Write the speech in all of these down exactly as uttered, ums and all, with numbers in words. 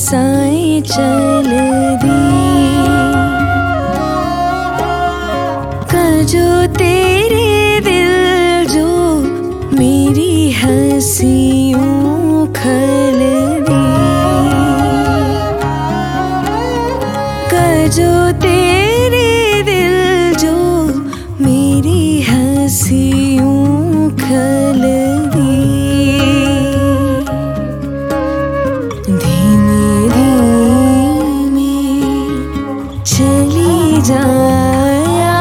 साएं चल दी कजो तेरे दिल जो मेरी हंसियों खल दी कजो तेरे दिल जो मेरी हंसियों खल दी धीमे धीमे चली जाया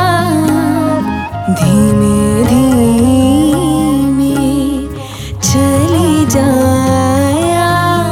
धीमे धीमे चली जाया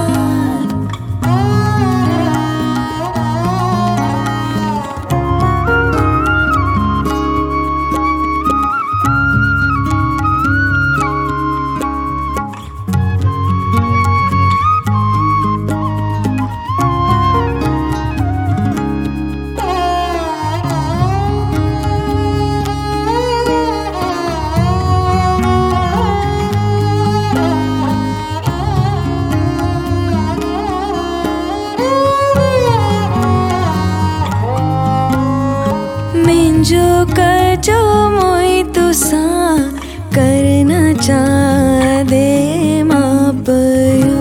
जो कजो मोई तुसा करना चाह दे मापयो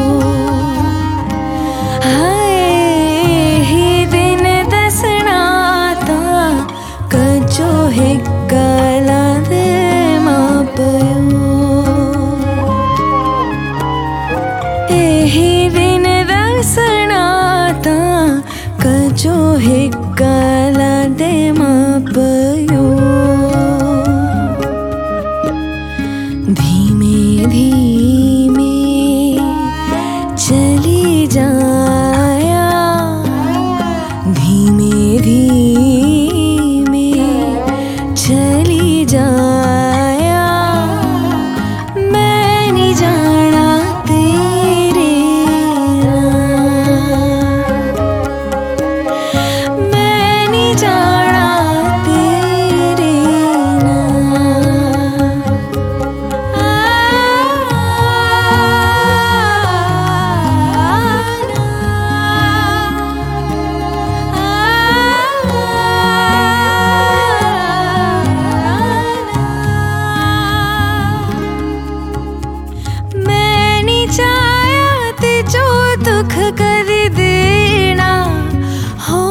हाय ही दिन दसना था कजो है काला दे मापयो ही दिन दसना था कजो है काला दे मापयो धीमे धीमे चली जाया धीमे धीमे चली जाया मैं नहीं जाना तेरे मैं नहीं जाना तेरे मैं नहीं चाहया ते जो दुख कर देना हो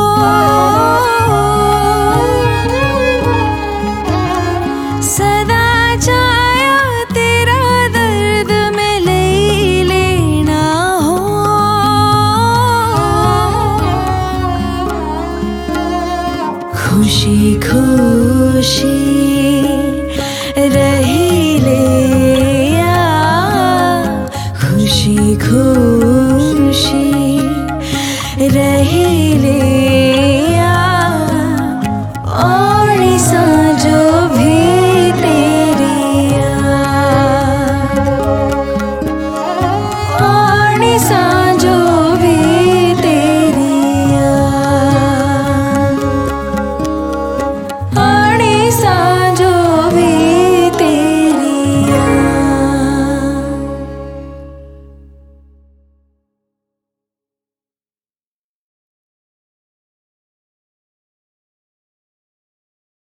सदा चाहया तेरा दर्द में ले लेना हो खुशी खुशी रही ले खुशी खुशी